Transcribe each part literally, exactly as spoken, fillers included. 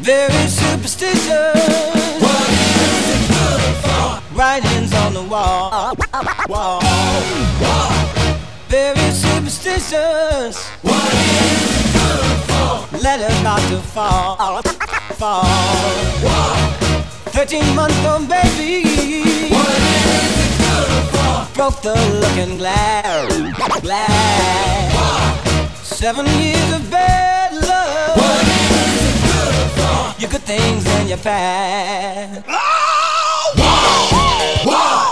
Very superstitious. What is it good for? Writings on the wall. Wall. Wall. Very superstitious. What is it good for? Letter about to fall. Fall. Wall. Thirteen month old baby. What is it good for? Broke the looking glass. Glass. Wall. Seven years of bad love. What is it good for? Your good things in your past. Oh! Wall. Wall.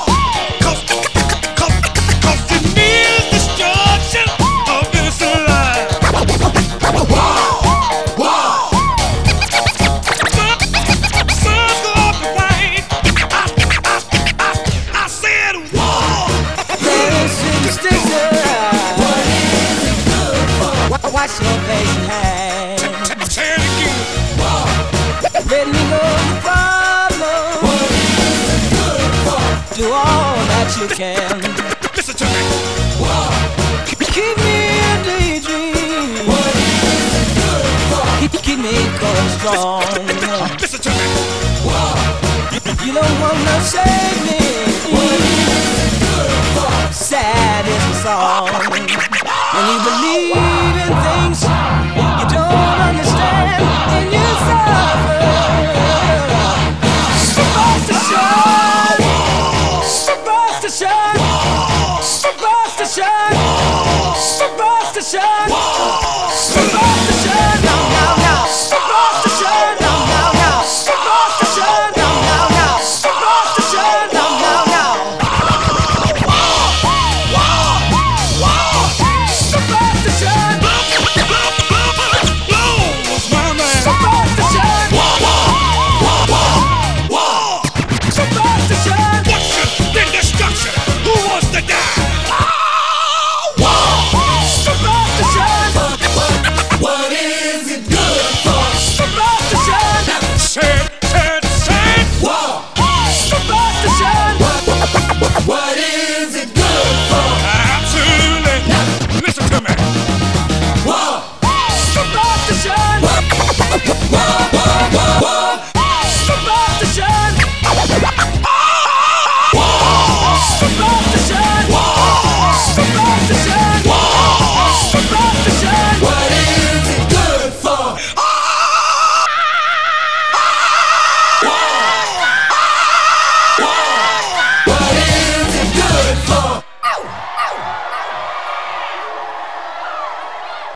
Wash your face and hands. Say it again. Let me know the problem. What is it good for? Do all that you can. Listen to me. Whoa. Keep me a daydream. What is it good for? Keep, keep me going strong. Listen to me. Whoa. You don't wanna save me. What is it good for? Sad is the song. When you believe in things you don't understand, and you suffer. Superstition, superstition, superstition, superstition, superstition.